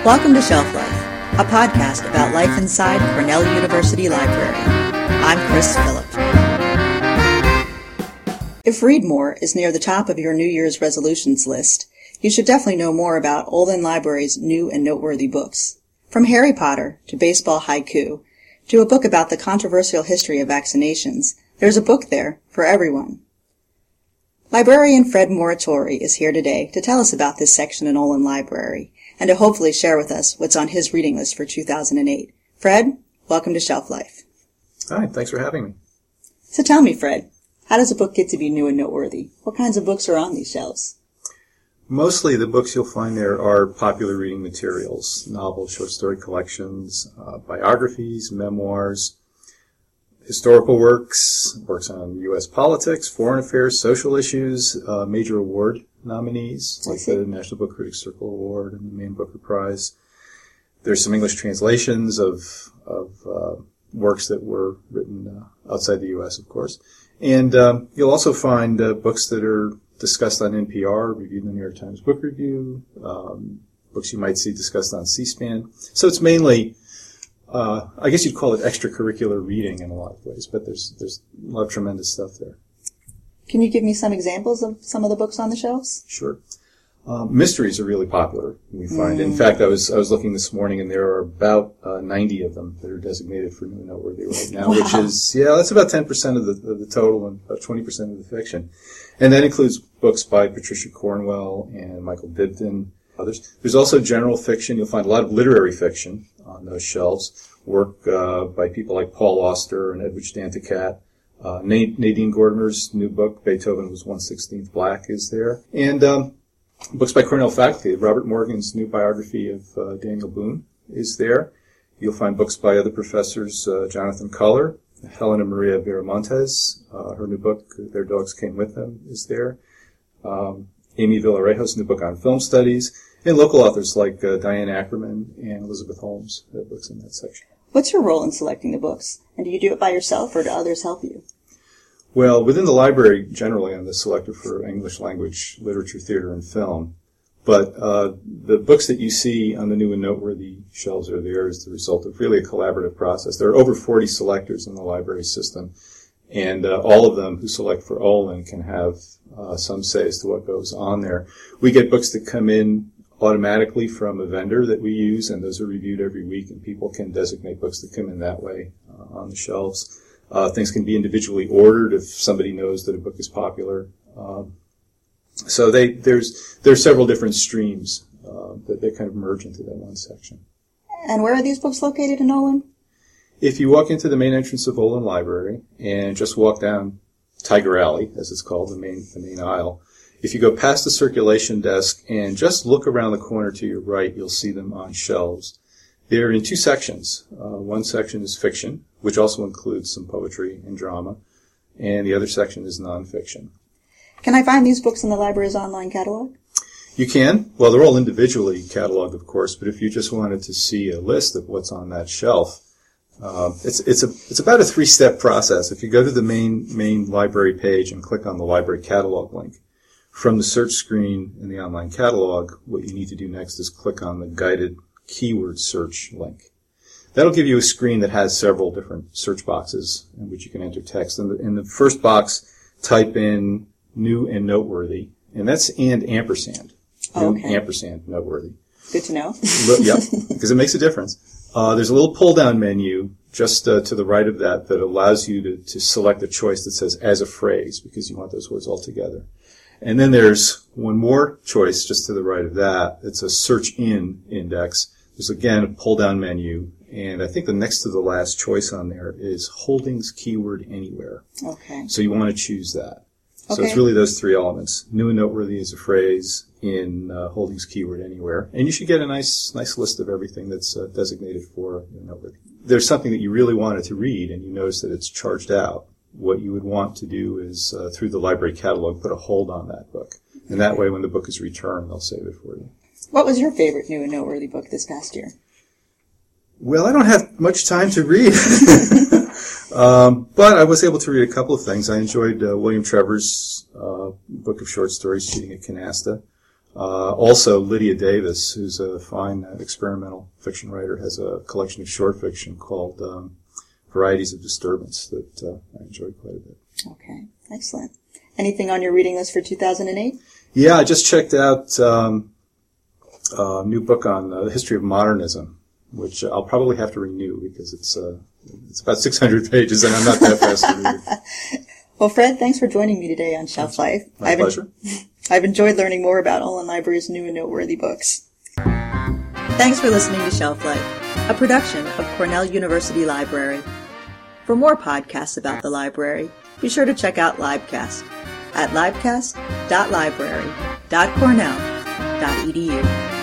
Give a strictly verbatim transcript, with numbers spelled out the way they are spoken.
Welcome to Shelf Life, a podcast about life inside Cornell University Library. I'm Chris Phillip. If read more is near the top of your New Year's resolutions list, you should definitely know more about Olin Library's new and noteworthy books. From Harry Potter to baseball haiku to a book about the controversial history of vaccinations, there's a book there for everyone. Librarian Fred Moratori is here today to tell us about this section in Olin Library and to hopefully share with us what's on his reading list for two thousand eight. Fred, welcome to Shelf Life. Hi, thanks for having me. So tell me, Fred, how does a book get to be new and noteworthy? What kinds of books are on these shelves? Mostly the books you'll find there are popular reading materials, novels, short story collections, uh, biographies, memoirs, historical works, works on U S politics, foreign affairs, social issues, uh, major award nominees, like the National Book Critics Circle Award and the Maine Booker Prize. There's some English translations of of uh, works that were written uh, outside the U S, of course. And um, you'll also find uh, books that are discussed on N P R, reviewed in the New York Times Book Review, um, books you might see discussed on C-SPAN. So it's mainly, uh, I guess you'd call it extracurricular reading in a lot of ways, but there's there's a lot of tremendous stuff there. Can you give me some examples of some of the books on the shelves? Sure. Um, mysteries are really popular, we find. Mm. In fact, I was I was looking this morning, and there are about uh, ninety of them that are designated for new and noteworthy right now, wow. Which is, yeah, that's about ten percent of the, of the total and about twenty percent of the fiction. And that includes books by Patricia Cornwell and Michael Dibdin, others. There's also general fiction. You'll find a lot of literary fiction on those shelves, work uh, by people like Paul Auster and Edward Stanticat. Uh, Nadine Gordimer's new book, Beethoven Was one sixteenth Black, is there. And um, books by Cornell faculty. Robert Morgan's new biography of uh, Daniel Boone is there. You'll find books by other professors, uh, Jonathan Culler, Helena Maria Viramontes, uh, her new book, Their Dogs Came With Them, is there. Um, Amy Villarejo's new book on film studies, and local authors like uh, Diane Ackerman and Elizabeth Holmes have books in that section. What's your role in selecting the books? And do you do it by yourself, or do others help you? Well, within the library, generally, I'm the selector for English language, literature, theater, and film. But uh, the books that you see on the new and noteworthy shelves are there as the result of really a collaborative process. There are over forty selectors in the library system, and uh, all of them who select for Olin can have uh, some say as to what goes on there. We get books that come in automatically from a vendor that we use, and those are reviewed every week, and people can designate books that come in that way uh, on the shelves. Uh, things can be individually ordered if somebody knows that a book is popular. Um, so they, there's there's several different streams uh, that they kind of merge into that one section. And where are these books located in Olin? If you walk into the main entrance of Olin Library and just walk down Tiger Alley, as it's called, the main the main aisle, if you go past the circulation desk and just look around the corner to your right, you'll see them on shelves. They're in two sections. Uh, one section is fiction, which also includes some poetry and drama, and the other section is nonfiction. Can I find these books in the library's online catalog? You can. Well, they're all individually cataloged, of course, but if you just wanted to see a list of what's on that shelf, uh, it's it's a it's about a three-step process. If you go to the main main library page and click on the library catalog link, from the search screen in the online catalog, what you need to do next is click on the guided keyword search link. That'll give you a screen that has several different search boxes in which you can enter text. In the, in the first box, type in new and noteworthy, and that's and ampersand. Oh, new okay. Ampersand noteworthy. Good to know. Yep, because it makes a difference. Uh, there's a little pull-down menu just uh, to the right of that that allows you to, to select a choice that says as a phrase, because you want those words all together. And then there's one more choice just to the right of that. It's a search in index. There's, again, a pull-down menu. And I think the next to the last choice on there is Holdings keyword anywhere. Okay. So you want to choose that. So Okay. it's really those three elements. New and noteworthy is a phrase in uh, Holdings keyword anywhere. And you should get a nice nice list of everything that's uh, designated for new and noteworthy. There's something that you really wanted to read and you notice that it's charged out. What you would want to do is, uh, through the library catalog, put a hold on that book. And that way, when the book is returned, they'll save it for you. What was your favorite new and noteworthy book this past year? Well, I don't have much time to read. um, but I was able to read a couple of things. I enjoyed uh, William Trevor's uh, book of short stories, Shooting at Canasta. Uh, also, Lydia Davis, who's a fine uh, experimental fiction writer, has a collection of short fiction called um, Varieties of Disturbance that uh, I enjoy quite a bit. Okay, excellent. Anything on your reading list for two thousand eight? Yeah, I just checked out um, a new book on uh, the history of modernism, which I'll probably have to renew because it's uh, it's about six hundred pages, and I'm not that fast to read. Well, Fred, thanks for joining me today on Shelf Life. My I've pleasure. En- I've enjoyed learning more about Olin Library's new and noteworthy books. Thanks for listening to Shelf Life, a production of Cornell University Library. For more podcasts about the library, be sure to check out Libecast at libecast dot library dot cornell dot e d u.